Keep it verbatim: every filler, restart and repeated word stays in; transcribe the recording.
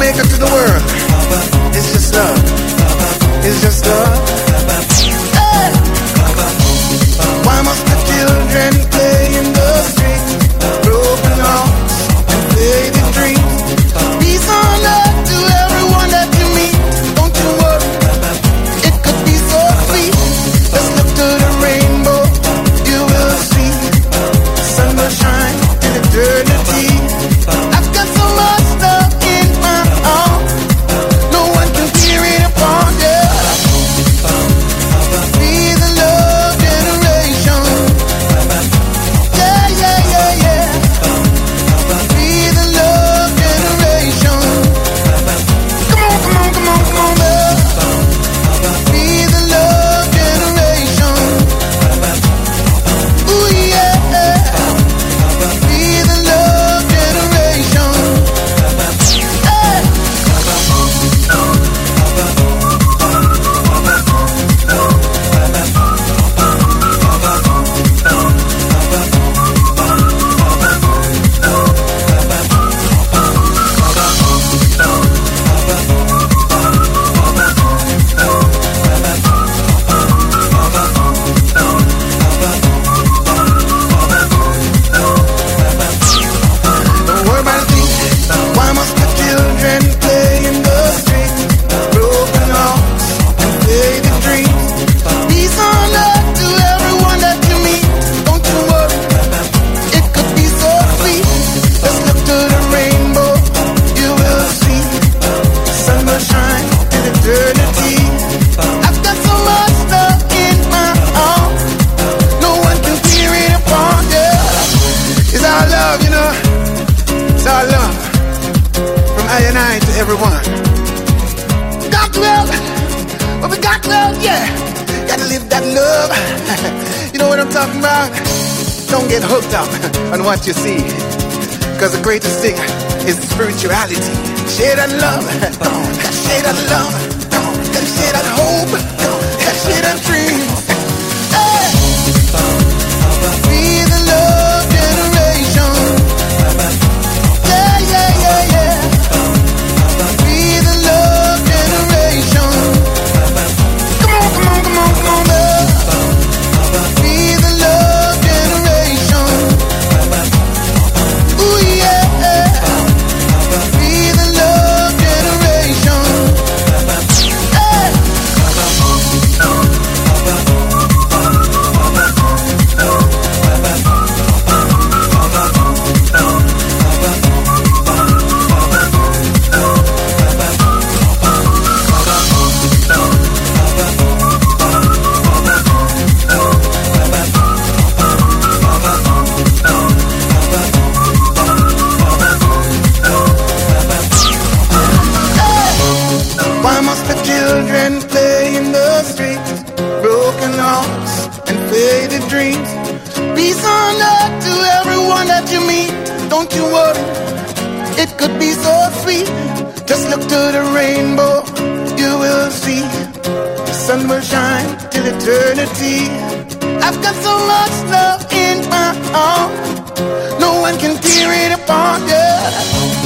Jamaica to the world. It's just love. It's just love. Hey. Why must the children play in the streets? Broken hearts and faded dreams. Peace on earth to everyone that you meet. Don't you worry, it could be so sweet. Just look to the rainbow, you will see. The sun will shine in eternity. I've got so much love in my heart, no one can tear it apart, yeah. Be the love generation. Yeah, yeah, yeah, yeah. Be the love generation. Come on, come on, come on, come on, love. Be the love generation. Ooh, yeah. Be the love generation. Hey. Don't worry about a thing. Why must the children play in the streets? Broken hearts and faded dreams. Peace on earth to everyone that you meet. Don't you worry, it could be so sweet. Just look to the rainbow, you will see. The sun will shine in eternity. I've got so much love in my heart, no one can tear it apart, yeah. It's our love, you know. It's our love. From I and I to everyone. Got love. Well, we got love, yeah. Gotta live that love. You know what I'm talking about? Don't get hooked up on what you see. Cause the greatest thing is spirituality. Share that love. Come on. Share that love. Come on. Gotta share that hope. Come on. Gotta share that dream. Hey. Be the love generation. Yeah, yeah, yeah, yeah. Be the love generation. Come on, come on, come on, come on, love. Be the love generation. Ooh, yeah. Be the love generation. Hey. Why must the children play in the streets? Broken hearts and faded dreams. Peace on earth to everyone that you meet. Don't you worry, it could be so sweet. Just look to the rainbow, you will see. The sun will shine till eternity. I've got so much love in my heart, no one can tear it apart, yeah.